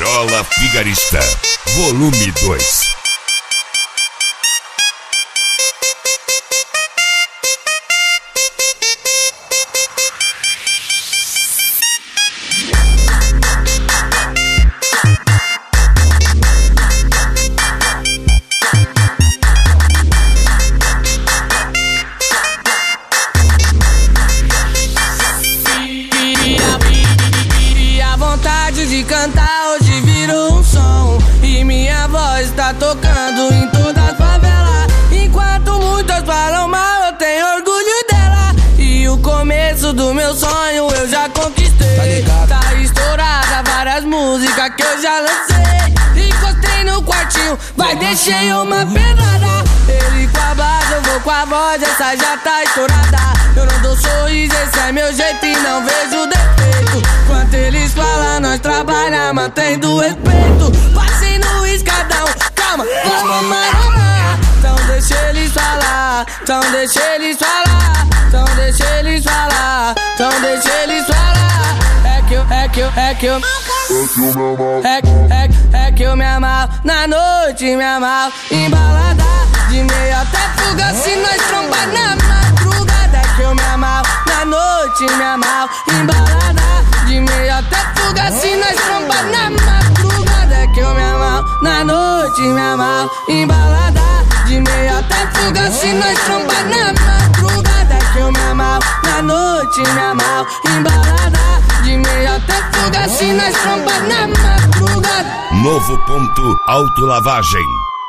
Gaiola Vigarista, volume 2. De cantar hoje virou um som e minha voz tá tocando em todas as favelas. Enquanto muitos falam mal, eu tenho orgulho dela. E o começo do meu sonho eu já conquistei. Tá estourada várias músicas que eu já lancei. Encostei no quartinho, vai deixei uma pedrada. Ele com a base, eu vou com a voz, essa já tá estourada. Eu não dou sorriso, esse é meu jeito e não vejo defeito. Enquanto eles falam, nós trabalha, mantendo respeito. Passei no escadão, calma, vamos marolar. Então deixa eles falar, então deixa eles falar, então deixa eles falar, então deixa eles falar. É que eu me amarro, na noite me amarro, embalada, de meia até fuga, se nós trombar na madrugada. É que eu me amarro, na noite me amarro, embalada, de meia até fuga, se nós trombar na madrugada. É que eu me amarro, na noite me amarro, embalada, de meia até fuga, se nós trombar na madrugada. É que eu me amarro, na noite me amarro, embalada, de meia até fuga, se nós trombar na madrugada. Novo ponto, autolavagem.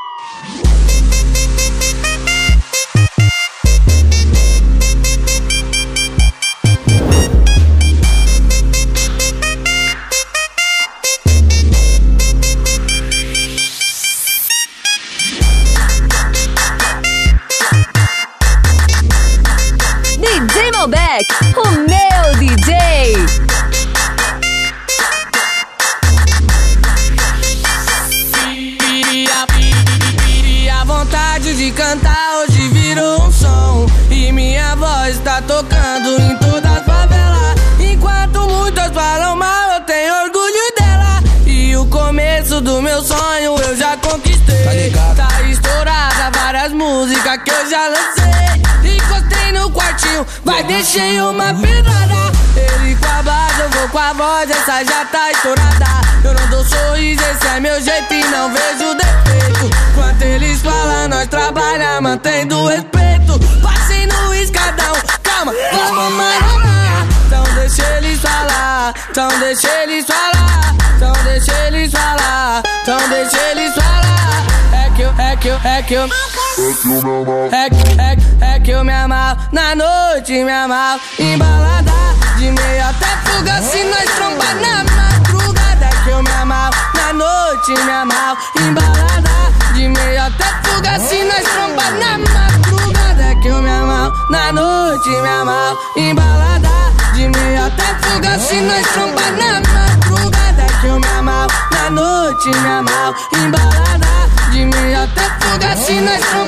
DJ Malbec, o meu DJ. A vontade de cantar hoje virou um som e minha voz tá tocando em todas as favelas. Enquanto muitos falam mal, eu tenho orgulho dela. E o começo do meu sonho eu já conquistei. Tá estourada várias músicas que eu já lancei. Encostei no quartinho, vai deixei uma pedrada. Ele com a base, eu vou com a voz, essa já tá estourada. Eu não dou sorriso, esse é meu jeito e não vejo defeito. Enquanto eles falam, nós trabalha, mantendo respeito. Passei no escadão, calma, vamos marolar. Então deixa eles falar, então deixa eles falar, então deixa eles falar, então deixa eles falar. É que eu me amarro, na noite me amarro, embalada, de meia até fuga, se nós trombar na madrugada. É que eu me amarro, na noite me amarro, embalada, de meia até fuga, se nós trombar na madrugada. É que eu me amarro, na noite me amarro, embalada, de meia até fuga, se nós trombar na madrugada. É que eu me amarro, na noite me amarro, embalada, de meia até fuga, se nós trombar